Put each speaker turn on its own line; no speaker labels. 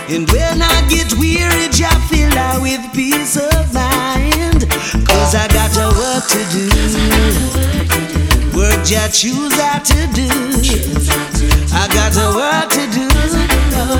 And when I get weary, Jah fill her with peace of mind. 'Cause I got a work to do. Work Jah choose how to do. I got a work to do.